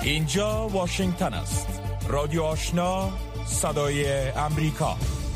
اینجا واشنگتن است. رادیو آشنا، صدای امریکا.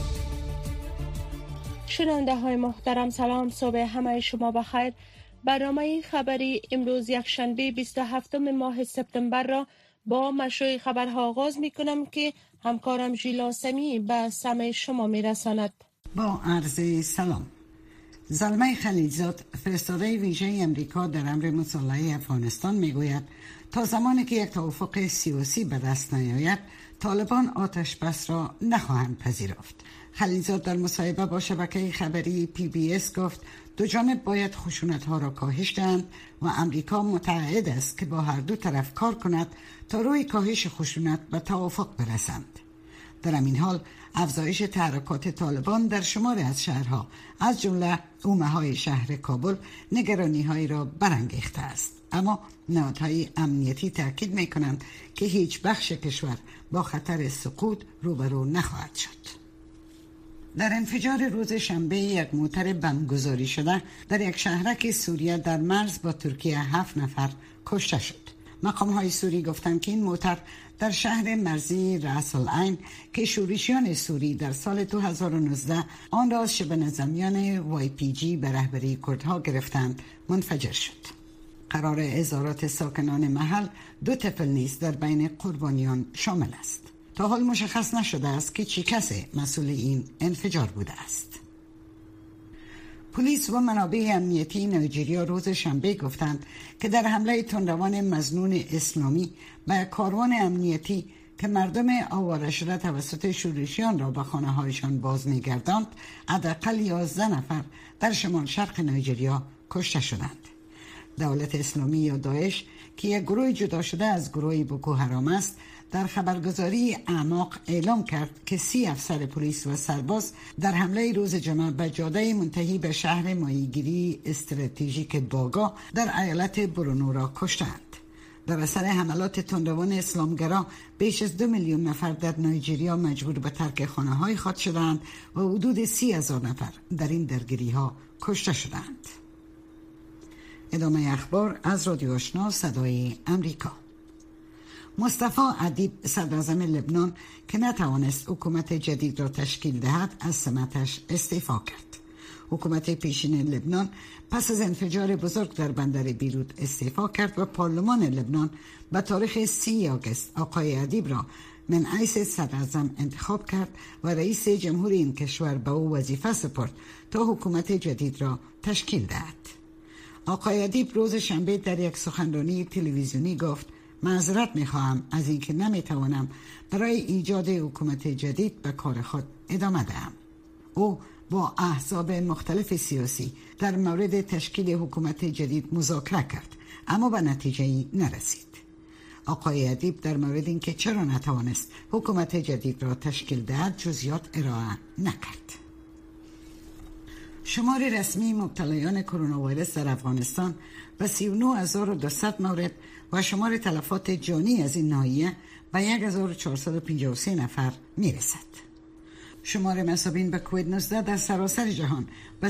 شنونده های محترم، سلام، صبح همه شما بخیر. برنامه خبری امروز یکشنبه 27 ماه سپتامبر را با مشروع خبرها آغاز می کنم که همکارم ژیلا سمی به سمع شما می رساند. با عرض سلام. زلمه خلیلزاد، فرستاده ویژه امریکا در امر مصالحه افغانستان، می گوید تا زمانی که یک توافق سیاسی به دست نیاید، طالبان آتش بس را نخواهند پذیرفت. خلیلزاد در مصاحبه با شبکه خبری PBS گفت دو جانب باید خشونت‌ها را کاهش دهند و امریکا متعهد است که با هر دو طرف کار کند تا روی کاهش خشونت به توافق برسند. در همین حال افزایش تحرکات طالبان در شماری از شهرها از جمله اومه‌های شهر کابل نگرانی‌هایی را برانگیخته است، اما نهادهای امنیتی تاکید می‌کنند که هیچ بخش کشور با خطر سقوط روبرو نخواهد شد. در انفجار روز شنبه یک موتر بمبگذاری شده در یک شهرک سوریه در مرز با ترکیه 7 نفر کشته شد. مقام‌های سوری گفتند که این موتر در شهر مرزی رأس العین که شورشیان سوری در سال 2019 آن را از شبه نظامیان YPG به رهبری کردها گرفتند منفجر شد. قرار ازارات ساکنان محل 2 طفل نیز در بین قربانیان شامل است. تا حال مشخص نشده است که چه کسی مسئول این انفجار بوده است. پلیس و منابع امنیتی نایجریا روز شنبه گفتند که در حمله تندروان مظنون اسلامی به کاروان امنیتی که مردم آواره شده توسط شورشیان را به خانه هایشان باز می‌گرداند، حداقل 11 نفر در شمال شرق نایجریا کشته شدند. دولت اسلامی یا داعش که یک گروه جدا شده از گروه بوکو حرام است، در خبرگزاری اعماق اعلام کرد که 30 افسر پلیس و سرباز در حمله روز جمعه به جاده منتهی به شهر ماهیگیری استراتژیک باگا در ایالت برونو را کشتند. در اثر حملات تندروان اسلامگرا بیش از 2 میلیون نفر در نایجریا مجبور به ترک خانه‌های خود شدند و حدود 30,000 نفر در این درگیری‌ها کشته شدند. ادامه اخبار از رادیو آشنا صدای امریکا. مصطفی ادیب، صدراعظم لبنان که نتوانست حکومت جدید را تشکیل دهد، از سمتش استعفا کرد. حکومت پیشین لبنان پس از انفجار بزرگ در بندر بیروت استعفا کرد و پارلمان لبنان به تاریخ 30 آگوست آقای ادیب را من حیث صدراعظم انتخاب کرد و رئیس جمهور این کشور به او وظیفه سپرد تا حکومت جدید را تشکیل دهد. آقای ادیب روز شنبه در یک سخنرانی تلویزیونی گفت معذرت می‌خواهم از اینکه نمی‌توانم برای ایجاد حکومت جدید به کار خود ادامه دهم. او با احزاب مختلف سیاسی در مورد تشکیل حکومت جدید مذاکره کرد، اما به نتیجه‌ای نرسید. آقای ادیب در مورد اینکه چرا نتوانست حکومت جدید را تشکیل دهد جزئیات ارائه نکرد. شمار رسمی مبتلایان کرونا ویروس در افغانستان به 39,200 مورد و شمار تلفات جانی از این ناحیه به 1,453 نفر میرسد. شمار مصابین به کووید 19 در سراسر جهان به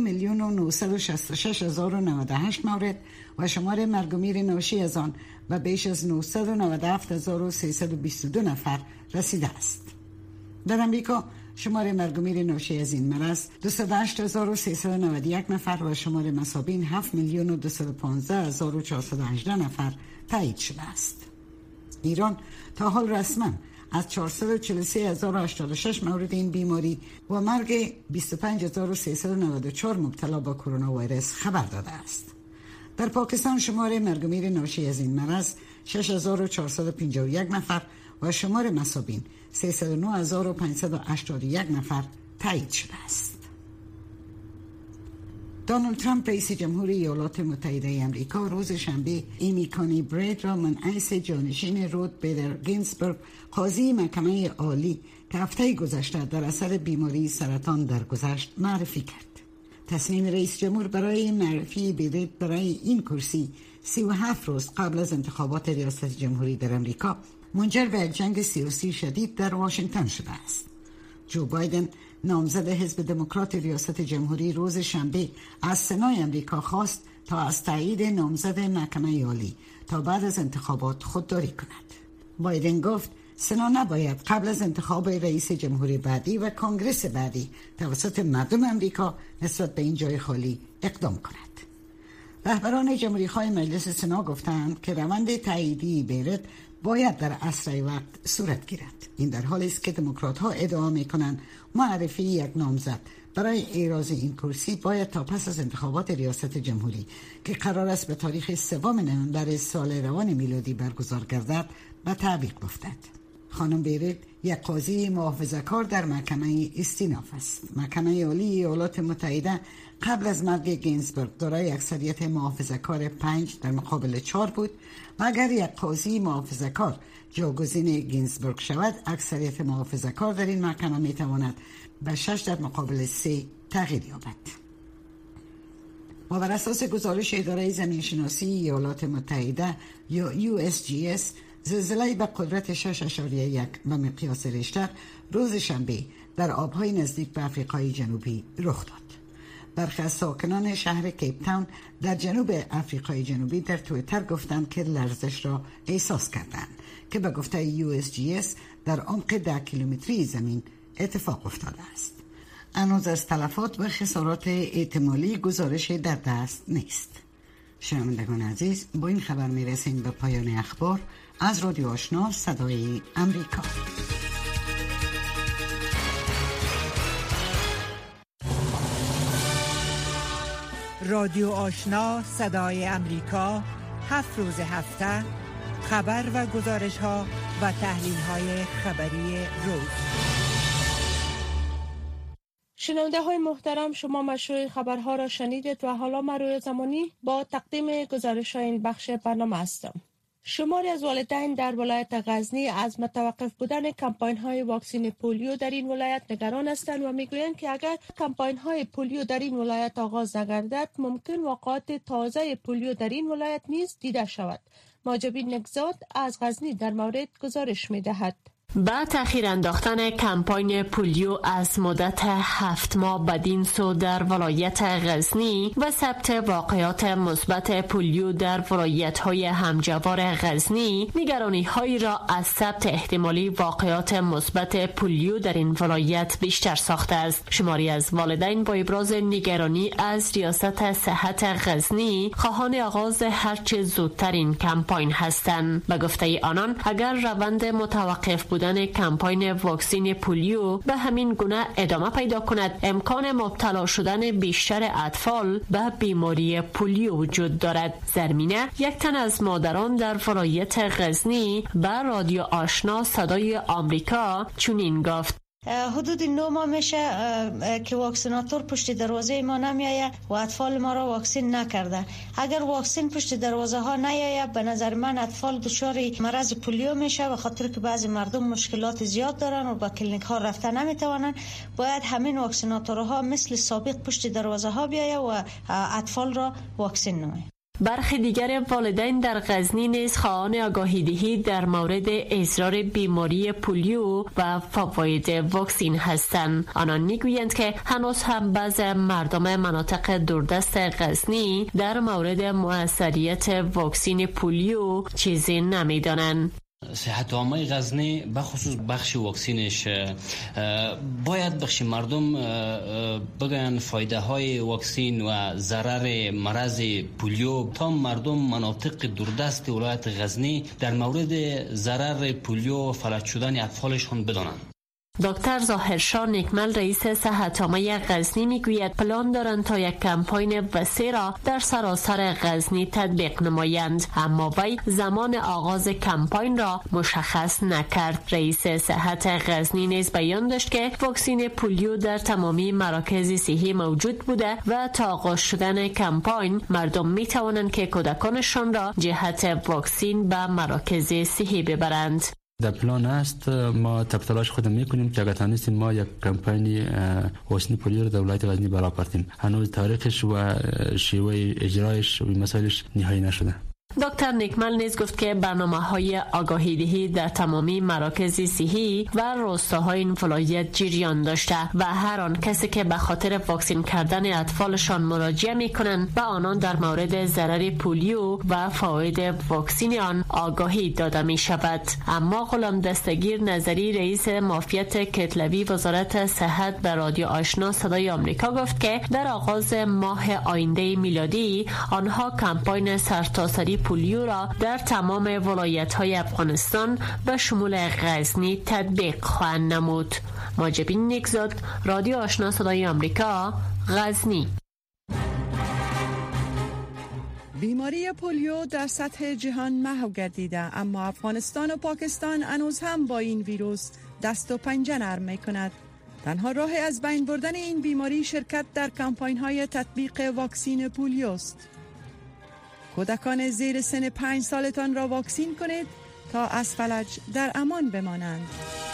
32,966,098 مورد و شمار مرگ و میر ناشی از آن به بیش از 997,322 نفر رسیده است. در امریکا شمار مرگ و میر ناشی از این مرض 208,391 نفر و شمار مصابین 7,215,418 نفر تایید شده است. ایران تا حال رسما از 443,086 مورد این بیماری و مرگ 25,394 مبتلا با کرونا ویروس خبر داده است. در پاکستان شمار مرگ و میر ناشی از این مرض 6,451 نفر و شمار مصابین 309,581 نفر تایید شده است. دونالد ترامپ رئیس جمهوری ایالات متحده آمریکا روز شنبه ایمی کانی برید را منعکس جانشین رود بیدر گینزبرگ، قاضی محکمه عالی که هفته گذشته در اثر بیماری سرطان درگذشت، معرفی کرد. تصمیم رئیس جمهور برای معرفی برید برای این کرسی 37 روز قبل از انتخابات ریاست جمهوری در آمریکا منجر به یک جنگ سیاسی شدید در واشنگتن شده است. جو بایدن نامزد حزب دموکرات ریاست جمهوری روز شنبه از سنای امریکا خواست تا از تایید نامزد محکمه عالی تا بعد از انتخابات خودداری کند. بایدن گفت سنا نباید قبل از انتخاب رئیس جمهوری بعدی و کنگرس بعدی توسط مردم امریکا نسبت به این جای خالی اقدام کند. رهبران جمهوری‌خواه مجلس سنا گفتند که روند تاییدی بیرت باید در اسرع وقت صورت گیرد. این در حالی است که دموکرات‌ها ادعا می‌کنند معرفی یک نامزد برای احراز این کرسی باید تا پس از انتخابات ریاست جمهوری که قرار است به تاریخ 3 نوامبر سال روان میلادی برگزار گردد به تعویق افتد. خانم بیرت یک قاضی محافظه‌کار در محکمه استیناف است. محکمه عالی ایالات متحده قبل از مرگ گینزبرگ دارای اکثریت محافظه‌کار 5 در مقابل 4 بود و اگر یک قاضی محافظه‌کار جاگزین گینزبرگ شود، اکثریت محافظه‌کار در این محکمه میتواند به 6 در مقابل 3 تغییر یابد. و بر اساس گزارش اداره زمینشناسی ایالات متحده یا USGS، زلزله به قدرت 6.1 به مقیاس ریشتر روز شنبه در آبهای نزدیک به آفریقای جنوبی رخ داد. برخی از ساکنان شهر کیپ تاون در جنوب آفریقای جنوبی در توییتر گفتند که لرزش را احساس کردند که به گفته USGS در عمق 10 کیلومتری زمین اتفاق افتاده است. هنوز از تلفات و خسارات احتمالی گزارش در دست نیست. شنوندگان عزیز، با این خبر میرسیم به پایان اخبار از رادیو آشنا صدای امریکا. رادیو آشنا صدای امریکا 7 روز هفته خبر و گزارش ها و تحلیل های خبری روز. شنونده های محترم، شما مشروع خبرها را شنیدید و حالا من روی زمانی با تقدیم گزارش های این بخش برنامه هستم. شماری از والدین در ولایت غزنی از متوقف بودن کمپاین های واکسین پولیو در این ولایت نگران هستند و میگویند که اگر کمپاین های پولیو در این ولایت آغاز نگردد ممکن واقعات تازه پولیو در این ولایت نیز دیده شود. ماجبین نگزاد از غزنی در مورد گزارش میدهد. با تأخیر انداختن کمپاین پولیو از مدت 7 ماه بدین سو در ولایت غزنی و ثبت واقعات مثبت پولیو در ولایت‌های همجوار غزنی، نگرانی‌هایی را از ثبت احتمالی واقعات مثبت پولیو در این ولایت بیشتر ساخته است. شماری از والدین با ابراز نگرانی از ریاست صحت غزنی خواهان آغاز هرچه زودتر این کمپاین هستند. به گفته آنان، اگر روند متوقف بودن کمپاین واکسین پولیو به همین گونه ادامه پیدا کند، امکان مبتلا شدن بیشتر اطفال به بیماری پولیو وجود دارد. زرمینه، یک تن از مادران در ولایت غزنی به رادیو آشنا صدای آمریکا چنین گفت: حدود 9 ماه میشه که واکسیناتور پشت دروازه ما نمیایه و اطفال ما را واکسین نکرده. اگر واکسین پشت دروازه ها نیایه، به نظر من اطفال دچار مرض پولیو میشه، و خاطر که بعضی مردم مشکلات زیاد دارن و با کلینیک ها رفته نمیتوانن. باید همین واکسیناتورها مثل سابق پشت دروازه ها بیایه و اطفال را واکسین نمایه. برخی دیگر والدین در غزنی نیز خواهان آگاهی دهی در مورد اضرار بیماری پولیو و فواید واکسین هستند. آنان میگویند که هنوز هم بعض مردم مناطق دوردست غزنی در مورد موثریت واکسین پولیو چیزی نمیدانند. صحت عامه غزنی به خصوص بخش واکسینش باید بخش مردم بگن فایده های واکسین و ضرر مرض پولیو تا مردم مناطق دوردست ولایت غزنی در مورد ضرر پولیو و فلج شدن اطفالشون بدانند. دکتر ظاهرشاه نکمل رئیس صحت عامه غزنی میگوید پلان دارند تا یک کمپاین وسیع را در سراسر غزنی تطبیق نمایند، اما وی زمان آغاز کمپاین را مشخص نکرد. رئیس صحت غزنی نیز بیان داشت که واکسین پولیو در تمامی مراکز صحی موجود بوده و تا آغاز شدن کمپاین مردم می توانند که کودکانشان را جهت واکسین به مراکز صحی ببرند. در پلان است، ما تلاش خودم میکنیم که اگر تانستیم ما یک کمپانی واکسین پولیو رو در ولایت غزنی برآورده. هنوز تاریخش و شیوه اجرایش و مسائلش نهایی نشده. دکتر نیکمل نیز گفت که برنامه‌های آگاهی‌دهی در تمامی مراکز صحی و روستاهای این ولایت جریان داشته و هر آن کسی که به خاطر واکسین کردن اطفالشان مراجعه می‌کنند به آنان در مورد ضرر پولیو و فواید واکسین آن آگاهی داده می‌شود. اما غلام دستگیر نظری رئیس معافیت کتلوی وزارت صحت به رادیو آشنا صدای آمریکا گفت که در آغاز ماه آینده میلادی آنها کمپاین سرتاسری پولیو را در تمام ولایت‌های افغانستان به شمول غزنی تطبیق خواهند نمود. ماجبین نیکزاد، رادیو آشنا صدای آمریکا، غزنی. بیماری پولیو در سطح جهان محو گردیده، اما افغانستان و پاکستان هنوز هم با این ویروس دست و پنجه نرم می‌کند. تنها راه از بین بردن این بیماری شرکت در کمپاین‌های تطبیق واکسین پولیو است. کودکان زیر سن 5 سالتان را واکسین کنید تا از فلج در امان بمانند.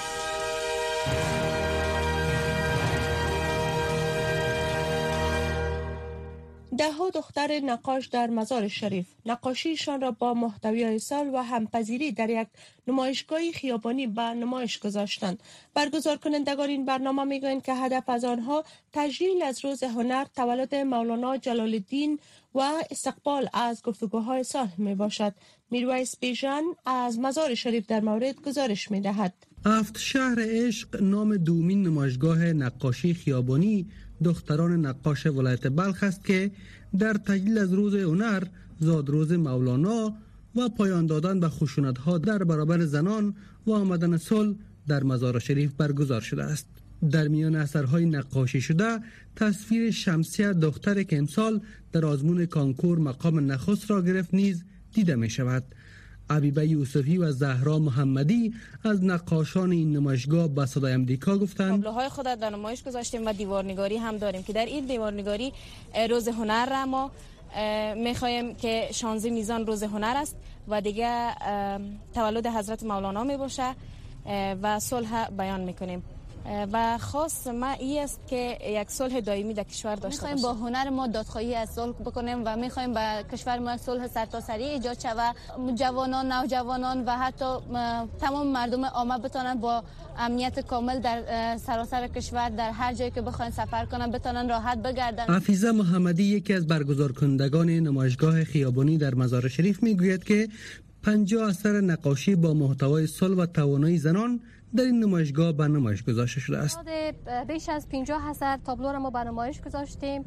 ده‌ها دختر نقاش در مزار شریف نقاشیشان را با محتویات سال و همپذیری در یک نمایشگاه خیابانی به نمایش گذاشتند. برگزار کنندگان این برنامه میگویند که هدف از آنها تجلیل از روز هنر، تولد مولانا جلال الدین و استقبال از گفتگوهای صلح می باشد. میرویس بیژن از مزار شریف در مورد گزارش می دهد. 7 شهر عشق نام دومین نمایشگاه نقاشی خیابانی دختران نقاش ولایت بلخ است که در تجلیل از روز هنر، زادروز مولانا و پایان دادن به خشونت‌ها در برابر زنان و آمدن صلح در مزار شریف برگزار شده است. در میان اثرهای نقاشی شده تصویر شمسیه دختر که امسال در آزمون کانکور مقام نخست را گرفت نیز دیده می شود. عبیبه یوسفی و زهرا محمدی از نقاشان این نمایشگاه به صدای آمریکا گفتند تابلوهای خود در نمایش گذاشتیم و دیوارنگاری هم داریم که در این دیوارنگاری روز هنر را ما میخوایم که 16 میزان روز هنر است و دیگه تولد حضرت مولانا می باشه و صلح بیان میکنیم و خاص ما این است که یک صلح دائمی در کشور داشته باشیم. میخوایم با هنر ما دادخواهی از صلح بکنیم و میخوایم با کشور ما صلح سرتاسری ایجاد شود. جوانان، نوجوانان و حتی تمام مردم عامه بتونن با امنیت کامل در سراسر کشور در هر جایی که بخواین سفر کنن بتونن راحت بگردن. حفیظه محمدی یکی از برگزار کنندگان نمایشگاه خیابانی در مزار شریف میگوید که 50 اثر نقاشی با محتوای صلح و توانایی زنان در این نمایشگاه به نمایش گذاشته شده است. بیش از 50 اثر تابلو را ما به نمایش گذاشتیم.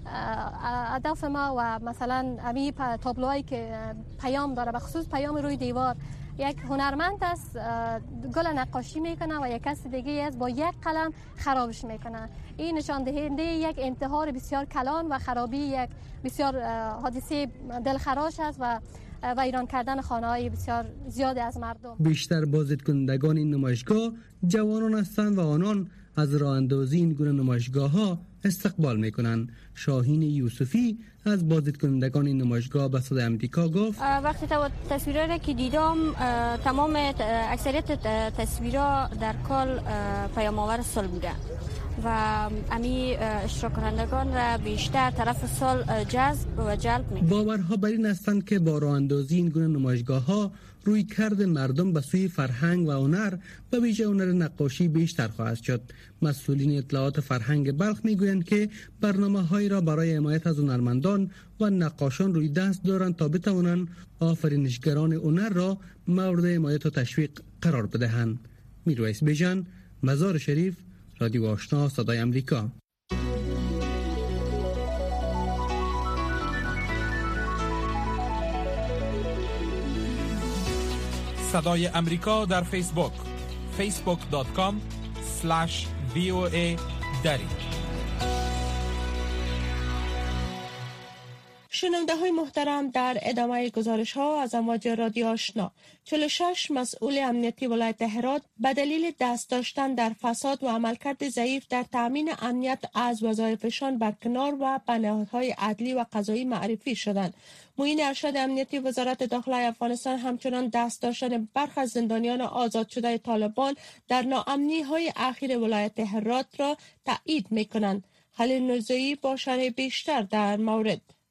هدف ما و مثلا امی تابلوهایی که پیام داره، به خصوص پیام روی دیوار، یک هنرمند است گل نقاشی میکنه و یک کس دیگه است با یک قلم خرابش میکنه. این نشان دهنده یک انتحار بسیار کلان و خرابی یک بسیار حادثه دلخراش است و ویران کردن خانه‌های بسیار زیاد از مردم. بیشتر بازدیدکنندگان این نمایشگاه جوانان هستند و آنان از راه اندازی این گونه نمایشگاه‌ها استقبال می‌کنند. شاهین یوسفی از بازدیدکنندگان این نمایشگاه به صدای آمریکا گفت وقتی تصویرها که دیدم تمام اکثریت تصویرها در کل پیام‌آور صلح بوده و امی اشتراک کنندگان را بیشتر طرف صلح جذب و جلب می‌کنه. باورها بر این هستند که با راه اندازی این گونه نمایشگاه‌ها روی کرد مردم به سوی فرهنگ و هنر و ویژه هنر نقاشی بیشتر خواهد شد. مسئولین اطلاعات فرهنگ بلخ میگویند که برنامه‌هایی را برای حمایت از هنرمندان و نقاشان روی دست دارند تا بتوانند آفرینشگران هنر را مورد حمایت و تشویق قرار بدهند. میرویس بیژن، مزار شریف، رادیو آشنا صدای آمریکا. صدای آمریکا در فیسبوک facebook.com/VOA دری. شنونده های محترم، در ادامه گزارش ها از امواج رادیو آشنا، 46 مسئول امنیتی ولایت هرات به دلیل دست داشتن در فساد و عملکرد ضعیف در تامین امنیت از وظایفشان برکنار و به نهادهای عدلی و قضایی معرفی شدند. معین ارشد امنیتی وزارت داخله افغانستان همچنان دست داشتن برخی از زندانیان آزاد شده طالبان در ناامنی های اخیر ولایت هرات را تایید می‌کنند. خلیل نوزایی با شرح بیشتر در مورد.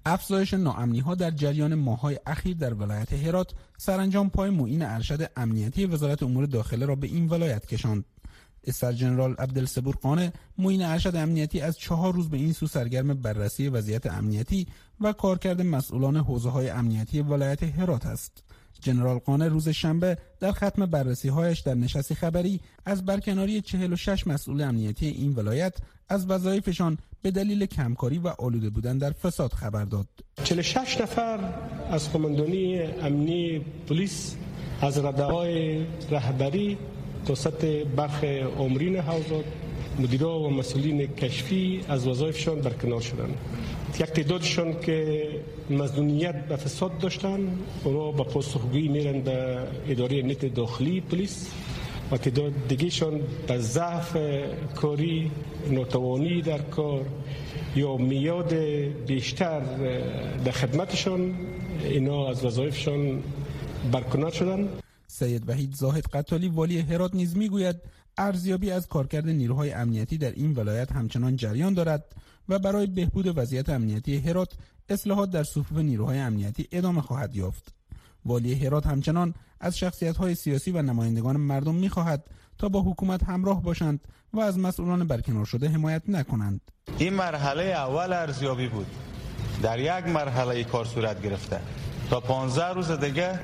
افزایش ناامنی‌ها در جریان ماه‌های اخیر در ولایت هرات سرانجام پای معین ارشد امنیتی وزارت امور داخله را به این ولایت کشاند. استار جنرال عبدالصبور قانع معین ارشد امنیتی از 4 روز به این سو سرگرم بررسی وضعیت امنیتی و کارکرد مسئولان حوزه‌های امنیتی ولایت هرات است. جنرال قانع روز شنبه در ختم بررسی‌هایش در نشست خبری از برکناری 46 مسئول امنیتی این ولایت از وظایفشان به دلیل کمکاری و آلوده بودن در فساد خبر داد. 46 نفر از قماندانی امنی پلیس از رده‌های رهبری توسط برخ آمرین حوزات، مدیرا و مسئولین کشفی از وظایفشان برکنار شدند. یک تعدادشان که مظنونیت به فساد داشتند اونا به پاسخگویی میرن به اداره نیت داخلی پلیس و تعداد دیگهشان به ضعف کاری، ناتوانی در کار یا میاد بیشتر در خدمتشان اینا از وظایفشان برکنار شدند. سید وحید زاهد قتالی والی هرات نیز میگوید ارزیابی از کارکرد نیروهای امنیتی در این ولایت همچنان جریان دارد و برای بهبود وضعیت امنیتی هرات اصلاحات در صفوف نیروهای امنیتی ادامه خواهد یافت. والی هرات همچنان از شخصیت‌های سیاسی و نمایندگان مردم می‌خواهد تا با حکومت همراه باشند و از مسئولان برکنار شده حمایت نکنند. این مرحله اول ارزیابی بود. در یک مرحله کار صورت گرفته. تا 15 روز دیگه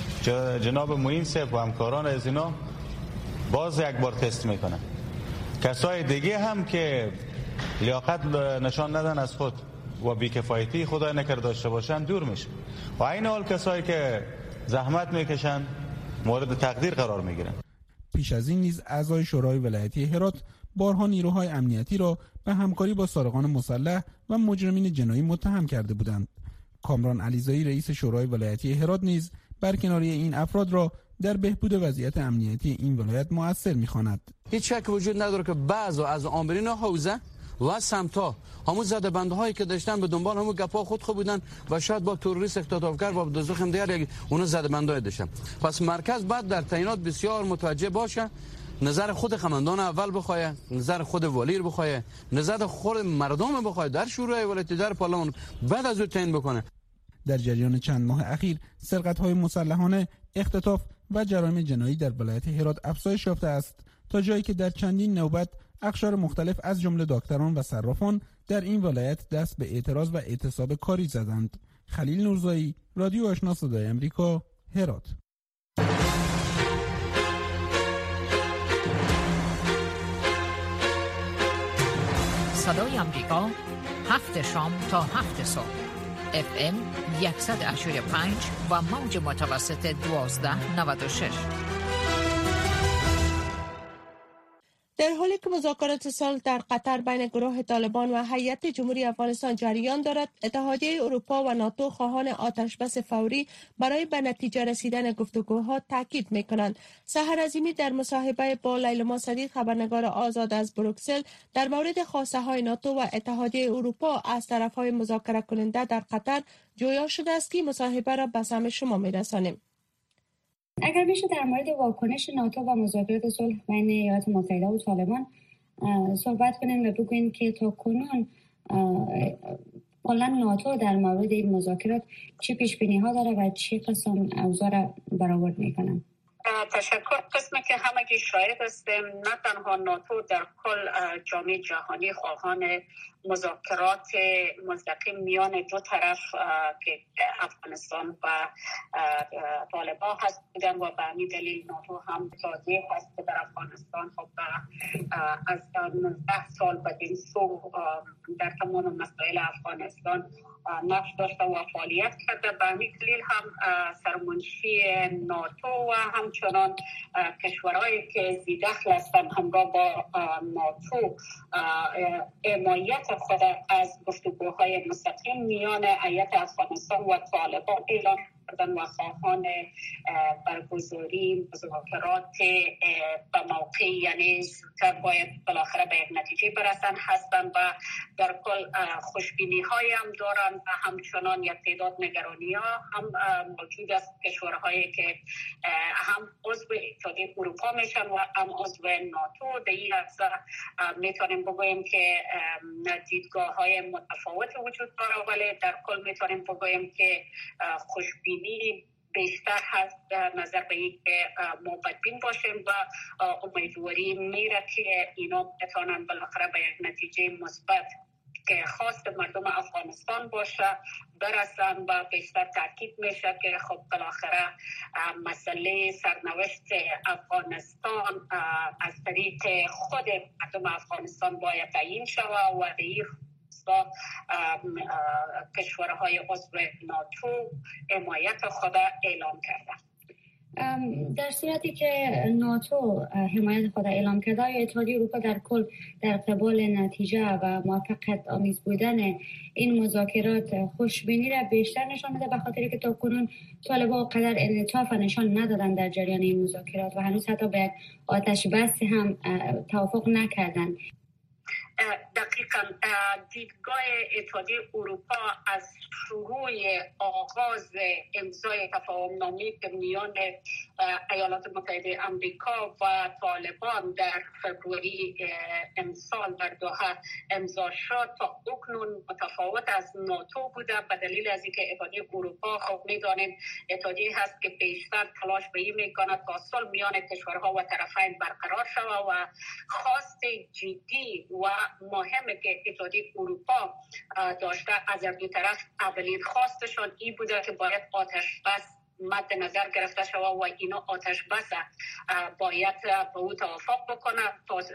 جناب معین صاحب و همکاران از اینا باز یک بار تست میکنن. کسای دیگه هم که لیاقت نشان ندن از خود و بیکفایتی خدای نکرده داشته باشن دور میشه و این حال کسایی که زحمت میکشن مورد تقدیر قرار میگیرن. پیش از این نیز اعضای شورای ولایتی هرات بارها نیروهای امنیتی را به همکاری با سارقان مسلح و مجرمین جنایی متهم کرده بودند. کامران علیزایی رئیس شورای ولایتی هرات نیز برکناری این افراد را در بهبود وضعیت امنیتی این ولایت مؤثر می‌خواند. هیچ شک وجود نداره که بعضی از آمرین حوزه و سمتا همون زده بندهایی که داشتن به دنبال همون گپا خود بودن و شاید با تروریست اختطافگر و دوزخ هم دیگر اون زده بندای داشتن. پس مرکز بعد در تعیینات بسیار متوجه باشه، نظر خود قماندان اول بخواه، نظر خود والی بخواه، نظر خود مردم بخواه، در شورای ولایتی در پارلمان بعد از اون تعیین بکنه. در جریان چند ماه اخیر سرقت‌های مسلحانه، اختطاف و جرایم جنایی در ولایت هرات افزایش یافته است تا جایی که در چندین نوبت اقشار مختلف از جمله دکتران و صرافان در این ولایت دست به اعتراض و اعتصاب کاری زدند. خلیل نورزایی، رادیو آشنا صدای آمریکا، هرات. صدای آمریکا 7 شام تا 7 صبح FM 185 و موج متوسط 1296. در حالی که مذاکرات صلح در قطر بین گروه طالبان و هیئت جمهوری افغانستان جریان دارد، اتحادیه اروپا و ناتو خواهان آتشبس فوری برای به نتیجه رسیدن گفتگوها تاکید می‌کنند. سحر عظیمی در مصاحبه با لیلما صدیق خبرنگار آزاد از بروکسل در مورد خواسته‌های ناتو و اتحادیه اروپا از طرف‌های مذاکره کننده در قطر جویا شده است که مصاحبه را به سمع شما می‌رسانیم. اگر میشه در مورد واکنش ناتو و مذاکرات صلح بین ایالات متحده و طالبان صحبت کنیم و بگوییم که تا کنون کلا ناتو در مورد این مذاکرات چه پیش بینی ها داره و چه قسم اوضاع را برآورد میکنن. تشکر. قسمی که همگی شاهد هستیم، نه تنها ناتو در کل جامعه جهانی خواهان مذاکرات مستقیم میان دو طرف که افغانستان و طالبان هست بودن و به همین دلیل ناتو هم تازه هست که در افغانستان خب از 19 سال بدین سو در تمام مسائل افغانستان نقش داشته و فعالیت کرده. به همین دلیل هم سرمنشی ناتو و همچنان کشورهایی که ذی‌دخل هستند همراه با ناتو حمایت خود از گفتگوهای مستقیم میان هیئت افغانستان و طالبان اعلام کردن و خواهان برگزاری مذاکرات به موقع، یعنی زودتر باید بالاخره به یک نتیجه برسن هستند و در کل خوشبینی های هم دارن و همچنان یک تعداد نگرانی ها هم موجود است. کشورهایی که هم عضو اتحادیه اروپا میشن و هم عضو ناتو، در این لحظه میتونیم بگوییم که دیدگاه های متفاوت وجود داره، ولی در کل میتونیم بگوییم که خوشبینی بیشتر هست در نظر به این که ما بدبین باشیم و امیدواری میره که اینا بتونن بالاخره به یک نتیجه مثبت که خواست مردم افغانستان باشه برسن و بیشتر تاکید میشه که خب بالاخره مسئله سرنوشت افغانستان از طریق خود مردم افغانستان باید تعیین شود و در کشورهای عضو ناتو حمایت خود اعلام کرده. در صورتی که ناتو حمایت خود اعلام کرده، یا اتحادیه اروپا در کل در قبال نتیجه و موافقت آمیز بودن این مذاکرات خوشبینی را بیشتر نشان میده، به خاطری که تاکنون طالبان قدر انعطاف نشان ندادن در جریان این مذاکرات و هنوز حتی به آتش بس هم توافق نکردن. دقیقاً دیدگاه اتحادیه اروپا از شروع آغاز امضای تفاهم‌نامه که میان ایالات متحده آمریکا و طالبان در فوریه امسال در دوحه امضا شد تا اکنون متفاوت از ناتو بوده، به دلیل از اینکه اتحادیه اروپا خب می‌دانیم اتحادیه هست که بیشتر تلاش به این می‌کند تا صلح میان کشورها و طرفین برقرار شود و خواست جدی و مهمه که اتحادیه اروپا داشته از دو طرف اولین خواستشان این بوده که باید آتش بس مد نظر گرفته شود و اینا آتش بس باید به او توافق بکنه.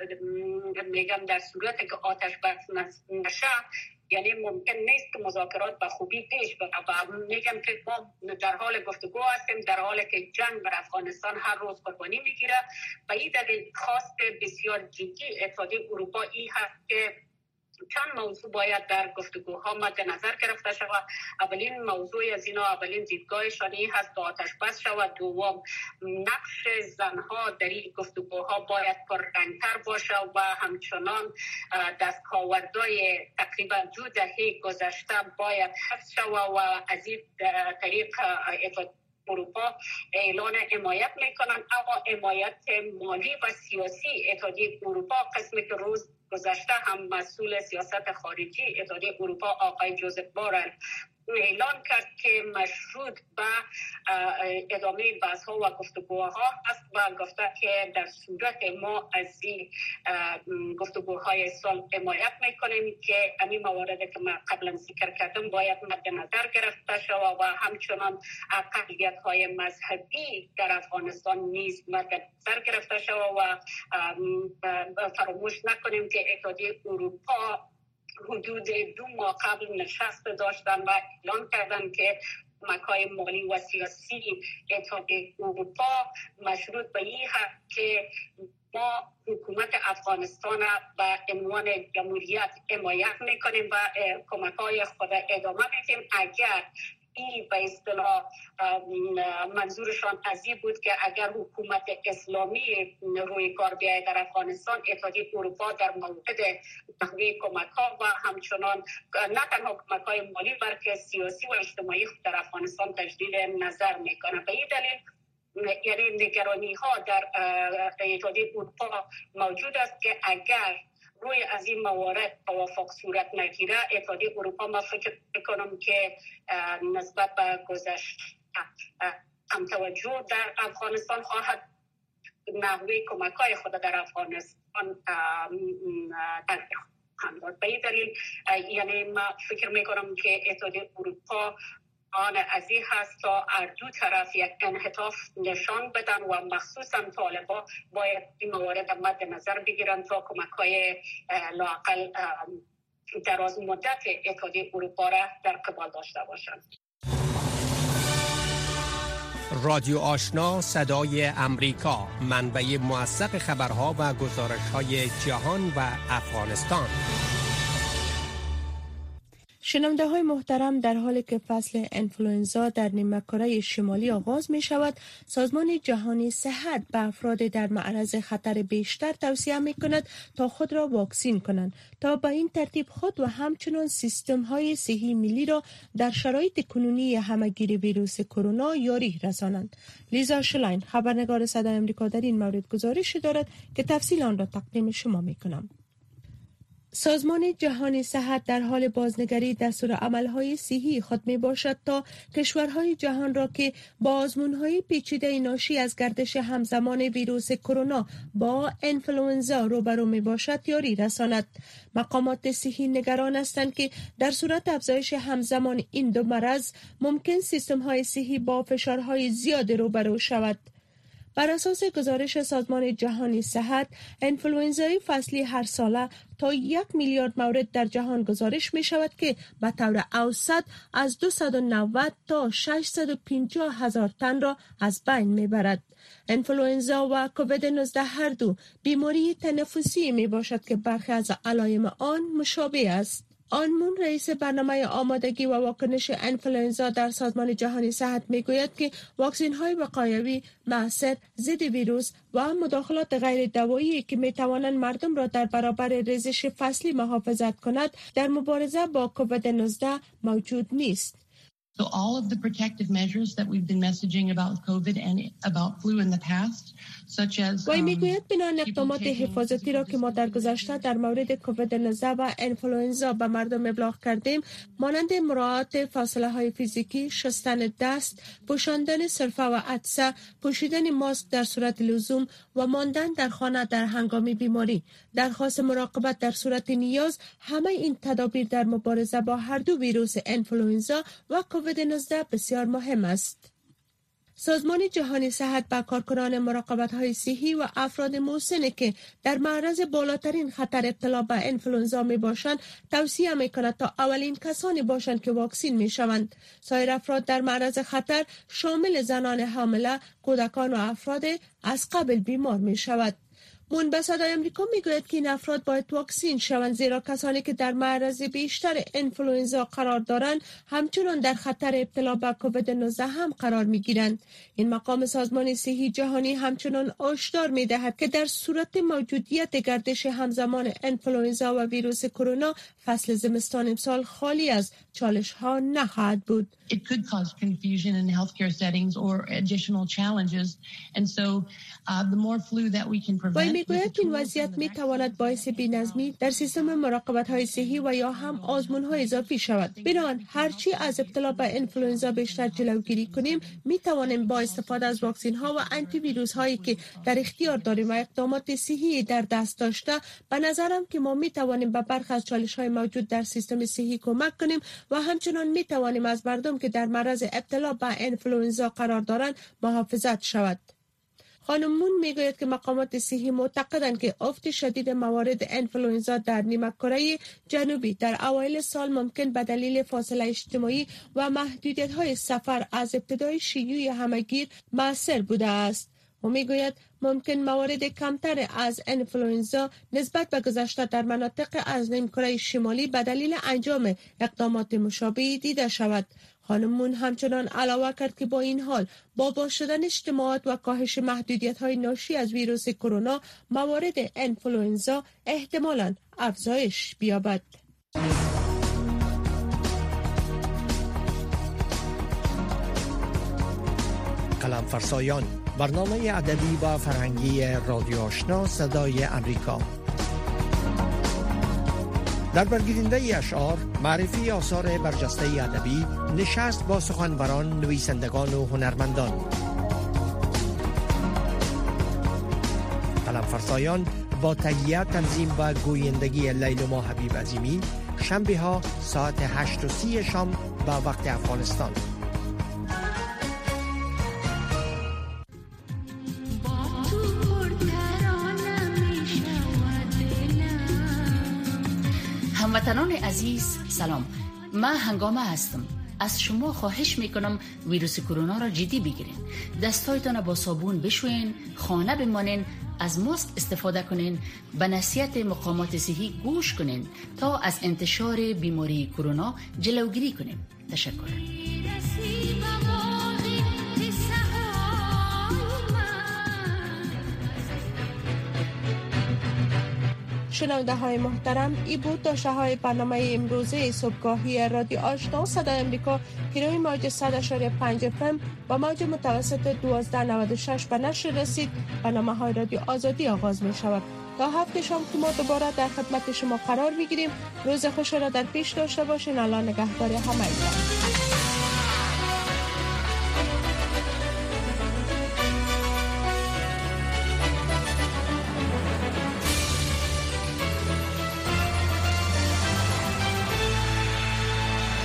میگم در صورتی که آتش بس نشه یعنی ممکن نیست که مذاکرات به خوبی پیش بره و میگم که ما در حال گفتگو هستیم، در حالی که جنگ بر افغانستان هر روز قربانی میگیره. به این دلیل خواست بسیار جدی اتحادیه اروپا این هست که چند موضوع باید در گفتگوها مد نظر گرفته شود. اولین موضوع از اینا، اولین دیدگاهشان این هست که آتش بس شود. دوم، نقش زنها در این گفتگوها باید پررنگتر باشه و همچنان دستاوردهای تقریبا 2 دهه گذشته باید حفظ شود و از این طریق اروپا اعلان حمایت میکنن. اما حمایت مالی و سیاسی اتحادیه اروپا، قسمی که روز گذشته هم مسئول سیاست خارجی اتحادیه اروپا آقای جوزف بورل اعلان کرد که مشروط به ادامه بحث‌ها و گفتگوها است و گفته که در صورت ما از این گفتگوهای صلح حمایت میکنیم که همین مواردی که من قبلا ذکر کردم باید مد نظر گرفته شود و همچنان اقلیت‌های مذهبی در افغانستان نیز مد نظر گرفته شود و فراموش نکنیم که اتحادیه اروپا حدود 2 ماه قبل نشست داشتن و اعلان کردن که کمک‌های مالی و سیاسی اتحادیه اروپا مشروط به این هست که ما حکومت افغانستان به عنوان جمهوریت حمایت میکنیم و کمک‌های خود ادامه میدیم. اگر این به اصطلاح منظورشان از این بود که اگر حکومت اسلامی روی کار بیاید در افغانستان، اتحادیه اروپا در مورد نحوه کمک‌ها و همچنان نه تنها کمک‌های مالی بلکه سیاسی و اجتماعی در افغانستان تجدید نظر میکنه. به این دلیل یعنی نگرانی‌ها در اتحادیه اروپا موجود است که اگر روی از این موارد توافق صورت نگیره، اتحادیه اروپا ما فکر میکنم که نسبت به گذشته کم توجه در افغانستان خواهد نحوه کمک‌های خود در افغانستان تغییر خواهد داد. به این دلیل یعنی ما فکر میکنم که اتحادیه اروپا آن از این هست تا دو طرف یک انعطاف نشان بدن و مخصوصا طالبان باید این موارد مد نظر بگیرن تا کمک‌های لااقل دراز مدت اتحادیه اروپا را در قبال داشته باشند. رادیو آشنا صدای امریکا، منبع موثق خبرها و گزارش‌های جهان و افغانستان. شنونده های محترم، در حالی که فصل انفلوئنزا در نیمه کره شمالی آغاز می شود، سازمان جهانی صحت به افراد در معرض خطر بیشتر توصیه می کند تا خود را واکسین کنند تا به این ترتیب خود و همچنان سیستم های صحی ملی را در شرایط کنونی همهگیر ویروس کرونا یاری رسانند. لیزا شلاین، خبرنگار صدای آمریکا، در این مورد گزارش دارد که تفصیل آن را تقدیم شما می کنم. سازمان جهانی صحت در حال بازنگری دستورالعمل‌های صحی خود می باشد تا کشورهای جهان را که با آزمون‌های پیچیده ناشی از گردش همزمان ویروس کرونا با انفلوئنزا روبرو می باشد یاری رساند. مقامات صحی نگران هستند که در صورت افزایش همزمان این دو مرض ممکن سیستم‌های صحی با فشارهای زیاد روبرو شود. بر اساس گزارش سازمان جهانی صحت، انفلوئنزای فصلی هر ساله تا 1 میلیارد مورد در جهان گزارش می شود که به طور اوسط از 290 تا 650 هزار تن را از بین می برد. انفلوئنزا و کووید 19 هر دو بیماری تنفسی می باشد که برخی از علایم آن مشابه است. آنمون رئیس برنامه آمادگی و واکنش انفلوئنزا در سازمان جهانی صحت میگوید که واکسن های وقایوی مؤثر ضد ویروس و مداخلات غیر دوایی که میتوانند مردم را در برابر ریزش فصلی محافظت کند در مبارزه با کووید 19 موجود نیست. So all of the protective measures that we've been messaging about COVID and about flu in the past, such as وی میگوید بنابراین اقدامات حفاظتی را که ما در گذشته در مورد کووید 19 و انفلوئنزا به مردم ابلاغ کردیم، مانند مراعات فاصله های فیزیکی، شستن دست، پوشاندن سرفه و عطسه، پوشیدن ماسک در صورت لزوم و ماندن در خانه در هنگام بیماری، درخواست مراقبت در صورت نیاز، همه این تدابیر در مبارزه با هر دو ویروس انفلوئنزا و کووید 19 بسیار مهم است. سازمان جهانی صحت به کارکنان مراقبت‌های صحی و افراد مسن که در معرض بالاترین خطر ابتلا به انفلوئنزا میباشند توصیه میکند تا اولین کسانی باشند که واکسین میشوند. سایر افراد در معرض خطر شامل زنان حامله، کودکان و افراد از قبل بیمار میشود. منبع صدای آمریکا میگوید که این افراد باید واکسین شوند، زیرا کسانی که در معرض بیشتر انفلوئنزا قرار دارند همچنان در خطر ابتلا به کووید 19 هم قرار میگیرند. این مقام سازمان صحی جهانی همچنان هشدار میدهد که در صورت موجودیت گردش همزمان انفلوئنزا و ویروس کرونا، فصل زمستان امسال خالی از چالش ها نخواهد بود. It could cause confusion in healthcare settings or additional challenges, and so the more flu that we can prevent. میگوید این وضعیت می تواند باعث بی‌نظمی در سیستم مراقبت‌های صحی و یا هم آزمون‌های اضافی شود. بنابراین هرچی از ابتلا به انفلوئنزا بیشتر جلوگیری کنیم، می توانیم با استفاده از واکسن‌ها و آنتی ویروس هایی که در اختیار داریم و اقدامات صحی در دست داشته، به نظرم که ما می توانیم به برخی از چالش‌های موجود در سیستم صحی کمک کنیم و همچنان می توانیم از مردم که در معرض ابتلا به انفلوئنزا قرار دارند محافظت شود. خانم مون میگوید که مقامات صحی معتقدند که افت شدید موارد انفلوئنزا در نیمه کره جنوبی در اوایل سال ممکن به دلیل فاصله اجتماعی و محدودیت‌های سفر از ابتدای شیوع همهگیر مؤثر بوده است. و میگوید ممکن موارد کمتر از انفلوئنزا نسبت به گذشته در مناطق از نیمکره شمالی به دلیل انجام اقدامات مشابهی دیده شود. خانم مون همچنان علاوه کرد که با این حال با باز شدن اجتماعات و کاهش محدودیت‌های ناشی از ویروس کرونا، موارد انفلوئنزا احتمالاً افزایش بیابد. قلم‌فرسایان، برنامه ادبی و فرهنگی رادیو آشنا صدای امریکا. در برگیرنده اشعار، معرفی آثار برجسته ادبی، نشست با سخنوران، نویسندگان و هنرمندان. قلم‌فرسایان با تهیه، تنظیم و گویندگی لیلما حبیب عظیمی، شنبه ها ساعت 8:30 شام به وقت افغانستان. هموطنان عزیز سلام، من هنگامه هستم. از شما خواهش میکنم ویروس کرونا را جدی بگیرین، دستایتان با صابون بشوین، خانه بمانین از ماست استفاده کنین، به نصیحت مقامات صحی گوش کنین تا از انتشار بیماری کرونا جلوگیری کنین. تشکر. شنونده های محترم، ای بود داشته های برنامه امروزه صبحگاهی رادیو آشنا صدای امریکا که روی موج 100.5 FM و موج متوسط 1296 به نشر رسید. برنامه های رادیو آزادی آغاز می شود. تا هفته شام که ما دوباره در خدمت شما قرار می گیریم. روز خوش را در پیش داشته باشین. الله نگهدار همه.